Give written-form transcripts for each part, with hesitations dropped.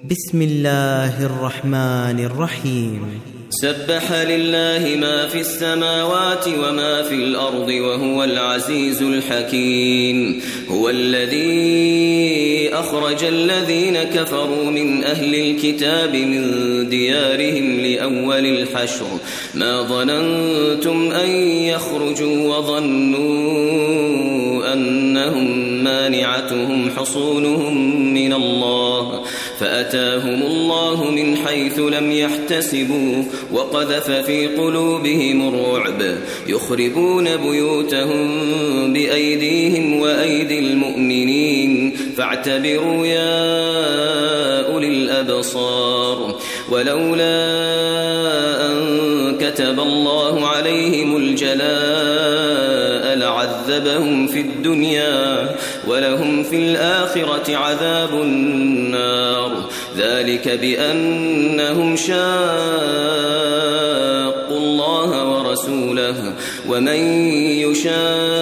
بسم الله الرحمن الرحيم. سبح لله ما في السماوات وما في الأرض وهو العزيز الحكيم. هو الذي أخرج الذين كفروا من أهل الكتاب من ديارهم لأول الحشر ما ظننتم أن يخرجوا وظنوا أنهم مانعتهم حصونهم من الله فأتاهم الله من حيث لم يحتسبوا وقذف في قلوبهم الرعب يخربون بيوتهم بأيديهم وأيدي المؤمنين فاعتبروا يا أولي الأبصار. ولولا أن كتب الله عليهم الجلاء لعذبهم في الدنيا ولهم في الآخرة عذاب النار ذلك بأنهم شاقوا الله ورسوله ومن يشاق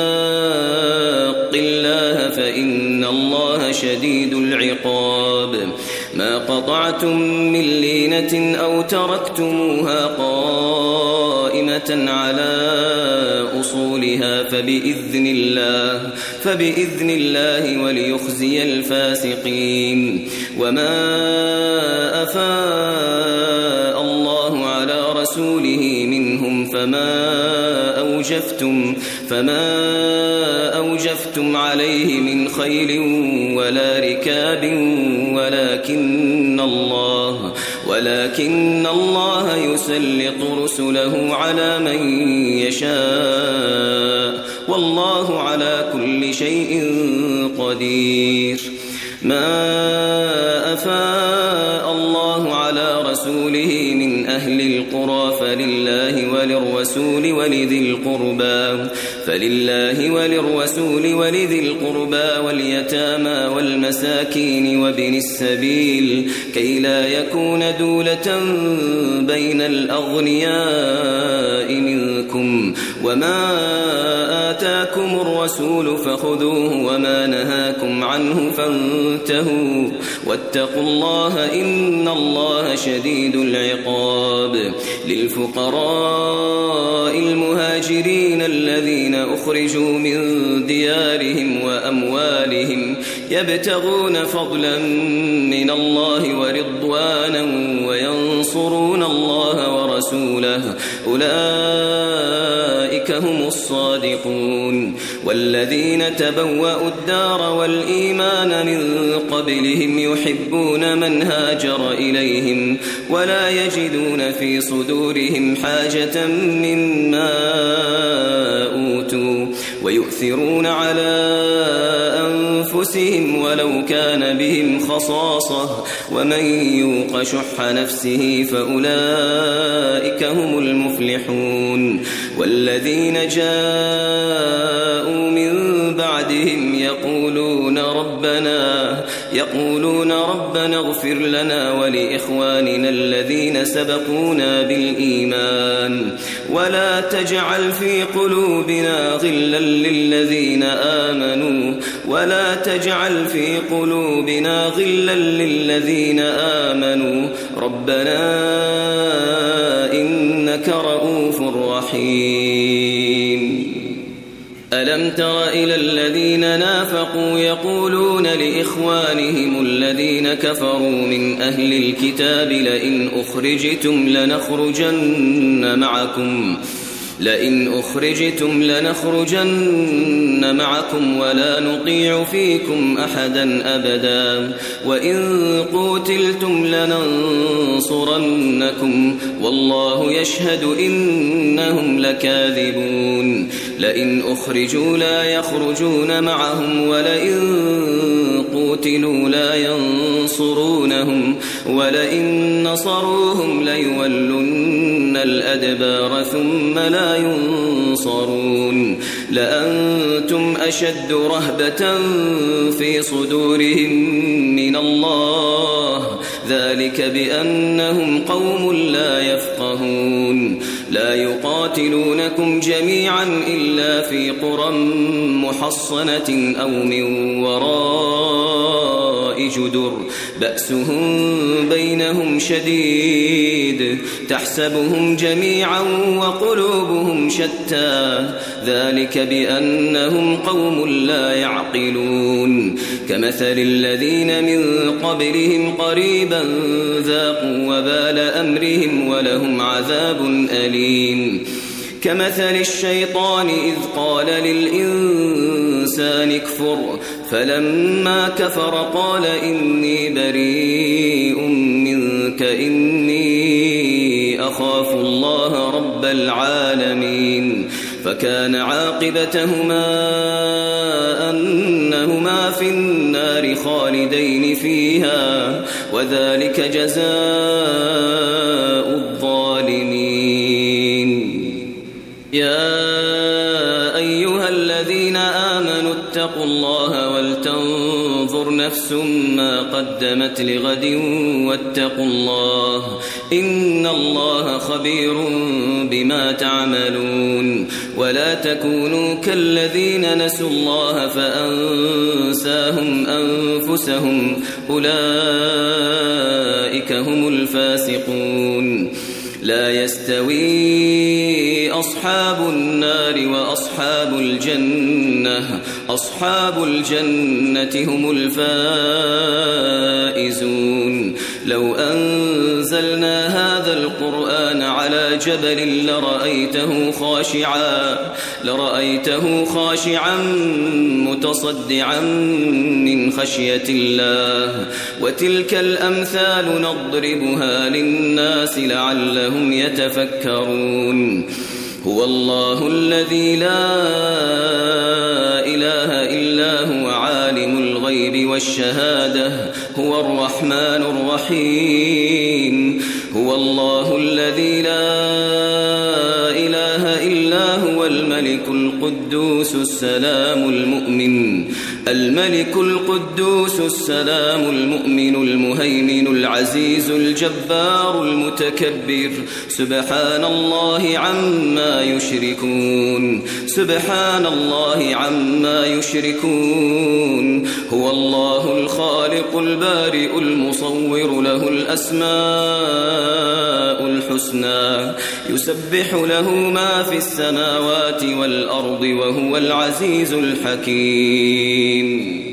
الله فإن الله شديد العقاب. ما قطعتم من لينة أو تركتموها قائمة على أصولها فبإذن الله وليخزي الفاسقين. وما أفاء الله على رسوله منهم فما أوجفتم عليه من خيل ولا ركاب ولكن الله يسلط رسله على من يشاء والله على كل شيء قدير. ما أفاء الله على رسوله من أهل القرى فلله وللرسول ولذي القربى واليتامى والمساكين وابن السبيل كي لا يكون دولة بين الأغنياء منكم. وما آتاكم الرسول فخذوه وما نهاكم عنه فانتهوا واتقوا الله إن الله شديد العقاب. للفقراء المهاجرين الذين أخرجوا من ديارهم وأموالهم يبتغون فضلا من الله ورضوانا وينصرون الله ورسوله أولئك هم الصادقون. والذين تبوأوا الدار والإيمان من قبلهم يحبون من هاجر إليهم ولا يجدون في صدورهم حاجة مما أوتوا ويؤثرون على أنفسهم ولو كان بهم خصاصة ومن يوق شح نفسه فأولئك هم المفلحون. والذين جاءوا من بعدهم يقولون ربنا اغفر لنا ولإخواننا الذين سبقونا بالإيمان ولا تجعل في قلوبنا غلا للذين آمنوا ربنا إنك رؤوف رحيم. ألم تر إلى الذين نافقوا يقولون لإخوانهم الذين كفروا من أهل الكتاب لئن أخرجتم لنخرجن معكم ولا نطيع فيكم أحدا أبدا وإن قوتلتم لننصرنكم والله يشهد إنهم لكاذبون. لئن أخرجوا لا يخرجون معهم ولئن قوتلوا لا ينصرونهم ولئن نصروهم ليولن الأدبار ثم لا ينصرون. لأنتم أشد رهبة في صدورهم من الله ذلك بأنهم قوم لا يفقهون. لا يقاتلونكم جميعا إلا في قرى محصنة أو من وراء وراء جدر بأسهم بينهم شديد تحسبهم جميعا وقلوبهم شتى ذلك بأنهم قوم لا يعقلون كمثل الذين من قبلهم قريبا ذاقوا وبال أمرهم ولهم عذاب أليم كمثل الشيطان إذ قال للإنسان اكفر فلما كفر قال إني بريء منك إني أخاف الله رب العالمين فكان عاقبتهما أنهما في النار خالدين فيها وذلك جزاء الظالمين يا أيها الذين آمنوا اتقوا الله ولتنظر نفس ما قدمت لغد واتقوا الله إن الله خبير بما تعملون ولا تكونوا كالذين نسوا الله فأنساهم أنفسهم أولئك هم الفاسقون لا يستوي أصحاب النار وأصحاب الجنة أصحاب الجنة هم الفائزون لو أنزلنا هذا القرآن على جبل لرأيته خاشعا متصدعا من خشية الله وتلك الأمثال نضربها للناس لعلهم يتفكرون هو الله الذي لا إله إلا هو عالم الغيب والشهادة هو الرحمن الرحيم هو الله الذي لا إله إلا هو الملك القدوس السلام المؤمن المهيمن العزيز الجبار المتكبر سبحان الله عما يشركون هو الله الخالق البارئ المصور له الأسماء الحسنى يسبح له ما في السماوات والأرض وهو العزيز الحكيم